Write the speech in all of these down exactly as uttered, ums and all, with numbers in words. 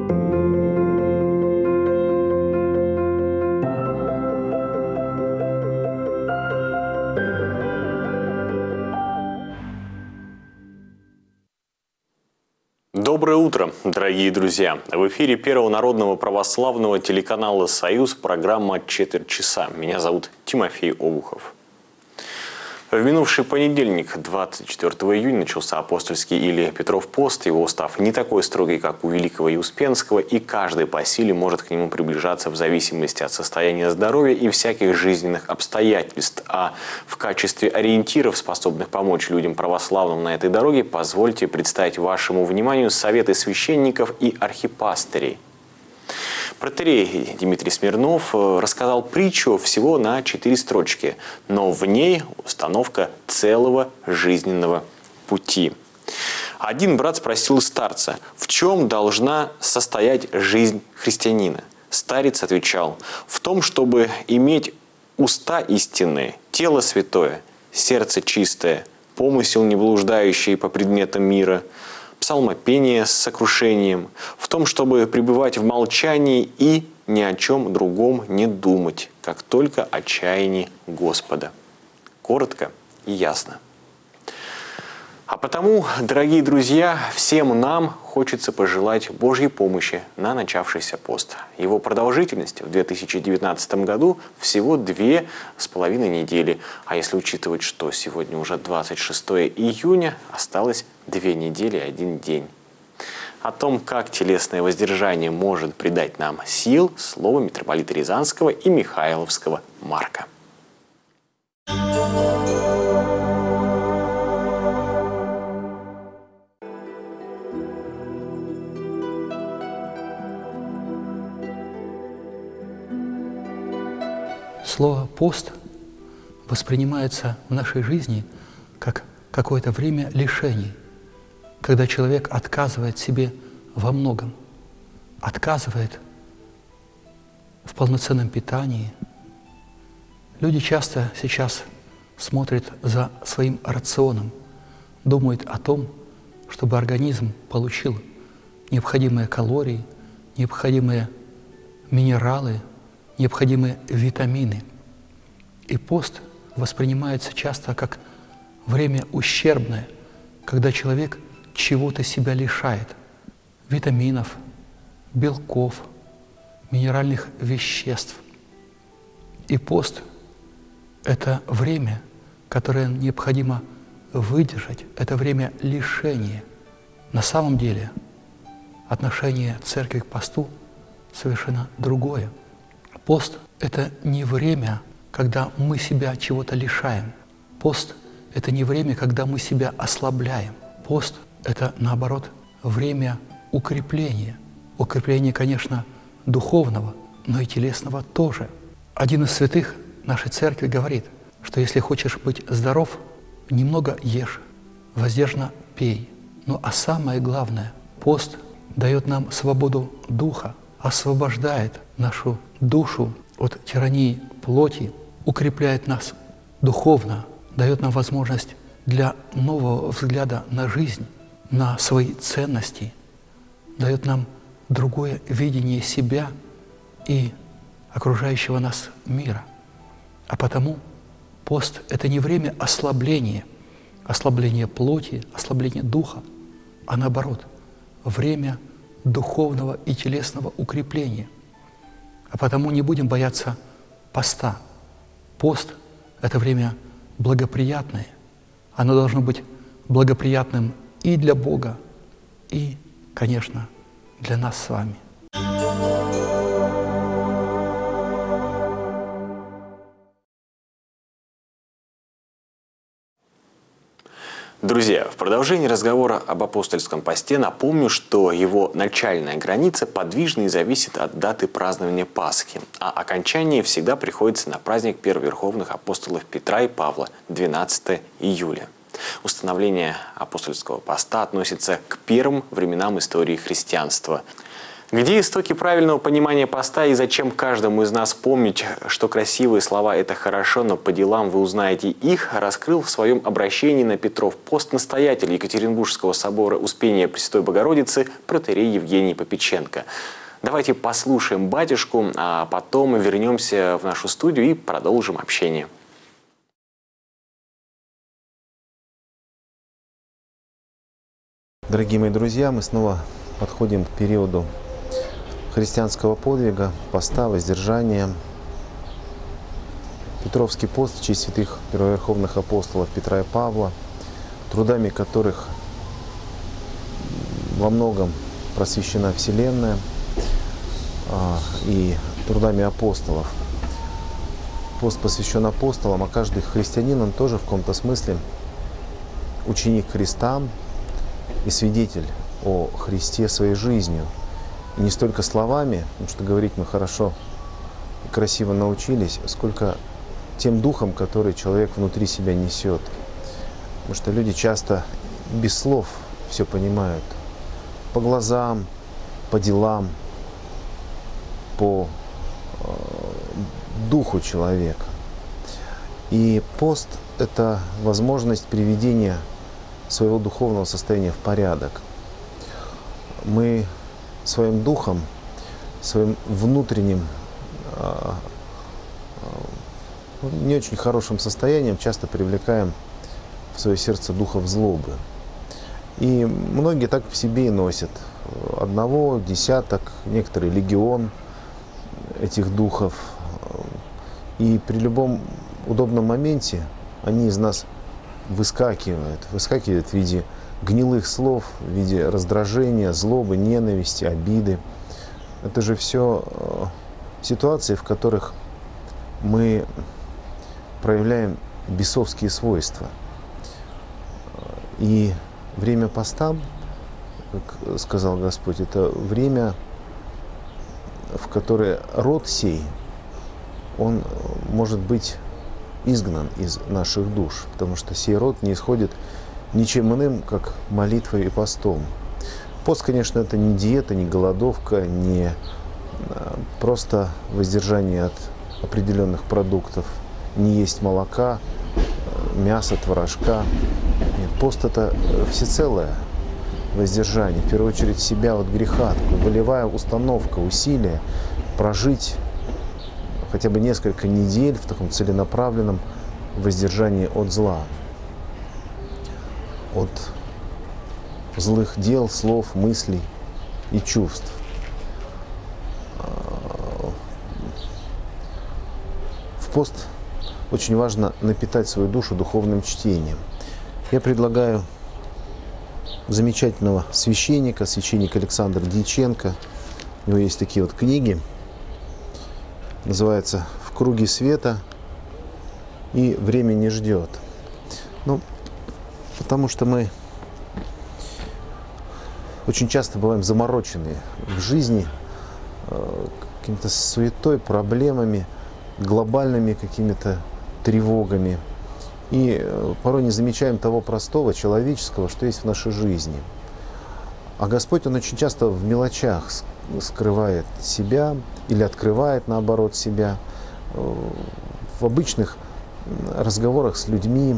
Доброе утро, дорогие друзья! В эфире Первого народного православного телеканала «Союз» программа «Четверть часа». Меня зовут Тимофей Обухов. В минувший понедельник, двадцать четвёртого июня, начался апостольский или Петров пост. Его устав не такой строгий, как у великого и Успенского, и каждый по силе может к нему приближаться в зависимости от состояния здоровья и всяких жизненных обстоятельств. А в качестве ориентиров, способных помочь людям православным на этой дороге, позвольте представить вашему вниманию советы священников и архипастырей. Протоиерей Дмитрий Смирнов рассказал притчу всего на четыре строчки, но в ней установка целого жизненного пути. Один брат спросил старца, в чем должна состоять жизнь христианина. Старец отвечал, в том, чтобы иметь уста истинные, тело святое, сердце чистое, помысел не блуждающий по предметам мира, псалмопение с сокрушением, в том, чтобы пребывать в молчании и ни о чем другом не думать, как только о чаянии Господа. Коротко и ясно. А потому, дорогие друзья, всем нам хочется пожелать Божьей помощи на начавшийся пост. Его продолжительность в две тысячи девятнадцатом году всего две с половиной недели. А если учитывать, что сегодня уже двадцать шестое июня, осталось две недели и один день. О том, как телесное воздержание может придать нам сил, слово митрополита Рязанского и Михайловского Марка. Слово «пост» воспринимается в нашей жизни как какое-то время лишений, когда человек отказывает себе во многом, отказывает в полноценном питании. Люди часто сейчас смотрят за своим рационом, думают о том, чтобы организм получил необходимые калории, необходимые минералы, необходимые витамины. И пост воспринимается часто как время ущербное, когда человек чего-то себя лишает – витаминов, белков, минеральных веществ. И пост – это время, которое необходимо выдержать, это время лишения. На самом деле отношение церкви к посту совершенно другое. Пост – это не время, когда мы себя чего-то лишаем. Пост – это не время, когда мы себя ослабляем. Пост – это, наоборот, время укрепления. Укрепления, конечно, духовного, но и телесного тоже. Один из святых нашей церкви говорит, что если хочешь быть здоров, немного ешь, воздержно пей. Ну а самое главное, пост дает нам свободу духа, освобождает нашу душу от тирании плоти, укрепляет нас духовно, дает нам возможность для нового взгляда на жизнь, на свои ценности, дает нам другое видение себя и окружающего нас мира. А потому пост – это не время ослабления, ослабления плоти, ослабления духа, а наоборот, время духовного и телесного укрепления. А потому не будем бояться поста. Пост – это время благоприятное. Оно должно быть благоприятным и для Бога, и, конечно, для нас с вами. Друзья, в продолжении разговора об апостольском посте напомню, что его начальная граница подвижна и зависит от даты празднования Пасхи, а окончание всегда приходится на праздник первоверховных апостолов Петра и Павла, двенадцатое июля. Установление апостольского поста относится к первым временам истории христианства. Где истоки правильного понимания поста и зачем каждому из нас помнить, что красивые слова – это хорошо, но по делам вы узнаете их, раскрыл в своем обращении на Петров пост настоятель Екатеринбургского собора Успения Пресвятой Богородицы протоиерей Евгений Попеченко. Давайте послушаем батюшку, а потом вернемся в нашу студию и продолжим общение. Дорогие мои друзья, мы снова подходим к периоду христианского подвига, поста, воздержания. Петровский пост в честь святых первоверховных апостолов Петра и Павла, трудами которых во многом просвещена Вселенная, и трудами апостолов. Пост посвящен апостолам, а каждый христианин, он тоже в каком-то смысле ученик Христа и свидетель о Христе своей жизнью. И не столько словами, потому что говорить мы хорошо и красиво научились, сколько тем духом, который человек внутри себя несет. Потому что люди часто без слов все понимают. По глазам, по делам, по э, духу человека. И пост – это возможность приведения своего духовного состояния в порядок. Мы своим духом, своим внутренним, э, э, не очень хорошим состоянием часто привлекаем в свое сердце духов злобы. И многие так в себе и носят. Одного, десяток, некоторые легион этих духов. И при любом удобном моменте они из нас выскакивают. Выскакивают в виде гнилых слов, в виде раздражения, злобы, ненависти, обиды. Это же все ситуации, в которых мы проявляем бесовские свойства. И время поста, как сказал Господь, это время, в которое род сей, он может быть изгнан из наших душ, потому что сей род не исходит ничем иным, как молитвой и постом. Пост, конечно, это не диета, не голодовка, не просто воздержание от определенных продуктов, не есть молока, мяса, творожка. Нет, пост – это всецелое воздержание, в первую очередь себя от греха, такая волевая установка, усилие прожить хотя бы несколько недель в таком целенаправленном воздержании от зла, от злых дел, слов, мыслей и чувств. В пост очень важно напитать свою душу духовным чтением. Я предлагаю замечательного священника, священник Александр Дьяченко. У него есть такие вот книги. Называется «В круге света» и «Время не ждет». Ну, потому что мы очень часто бываем заморочены в жизни э, каким-то суетой, проблемами, глобальными какими-то тревогами. И порой не замечаем того простого, человеческого, что есть в нашей жизни. А Господь, Он очень часто в мелочах скрывает себя или открывает, наоборот, себя в обычных разговорах с людьми,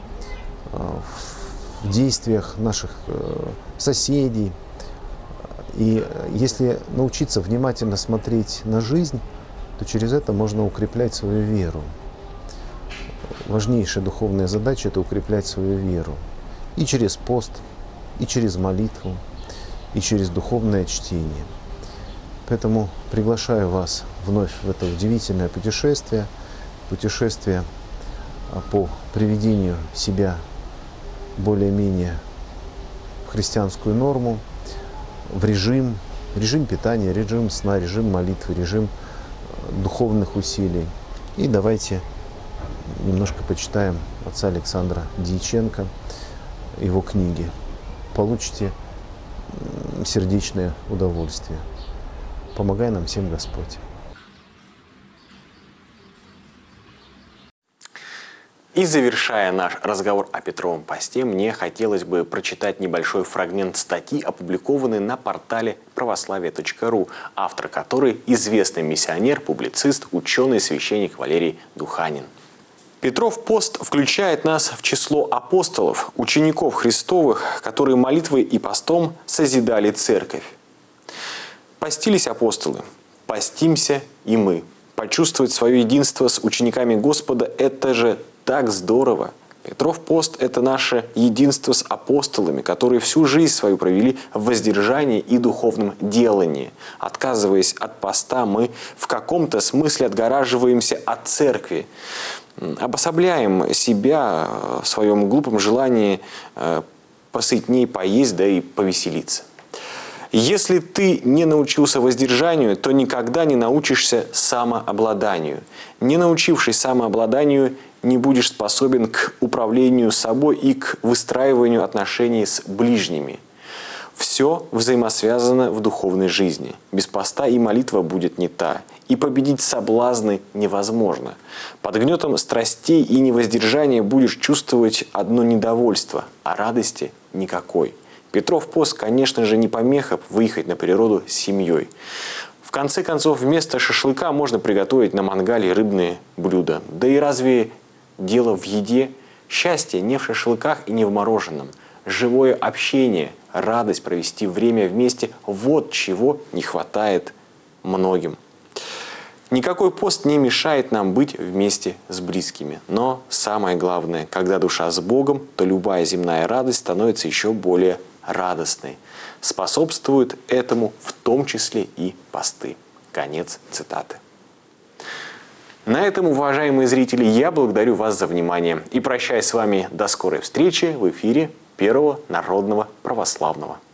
в действиях наших соседей. И если научиться внимательно смотреть на жизнь, то через это можно укреплять свою веру. Важнейшая духовная задача – это укреплять свою веру. И через пост, и через молитву, и через духовное чтение. Поэтому приглашаю вас вновь в это удивительное путешествие, путешествие по приведению себя более-менее в христианскую норму, в режим, режим питания, режим сна, режим молитвы, режим духовных усилий. И давайте немножко почитаем отца Александра Дьяченко, его книги. Получите сердечное удовольствие. Помогай нам всем Господь. И завершая наш разговор о Петровом посте, мне хотелось бы прочитать небольшой фрагмент статьи, опубликованной на портале православие точка ру, автор которой известный миссионер, публицист, ученый, священник Валерий Духанин. Петров пост включает нас в число апостолов, учеников Христовых, которые молитвой и постом созидали церковь. Постились апостолы, постимся и мы. Почувствовать свое единство с учениками Господа – это же так здорово. Петров пост – это наше единство с апостолами, которые всю жизнь свою провели в воздержании и духовном делании. Отказываясь от поста, мы в каком-то смысле отгораживаемся от церкви. Обособляем себя в своем глупом желании посытней поесть, да и повеселиться. Если ты не научился воздержанию, то никогда не научишься самообладанию. Не научившись самообладанию, не будешь способен к управлению собой и к выстраиванию отношений с ближними. Все взаимосвязано в духовной жизни. Без поста и молитва будет не та. И победить соблазны невозможно. Под гнетом страстей и невоздержания будешь чувствовать одно недовольство, а радости никакой. Петров пост, конечно же, не помеха выехать на природу с семьей. В конце концов, вместо шашлыка можно приготовить на мангале рыбные блюда. Да и разве дело в еде? Счастье не в шашлыках и не в мороженом. Живое общение, радость провести время вместе – вот чего не хватает многим. Никакой пост не мешает нам быть вместе с близкими. Но самое главное, когда душа с Богом, то любая земная радость становится еще более радостной. Способствуют этому в том числе и посты. Конец цитаты. На этом, уважаемые зрители, я благодарю вас за внимание и прощаюсь с вами до скорой встречи в эфире Первого народного православного.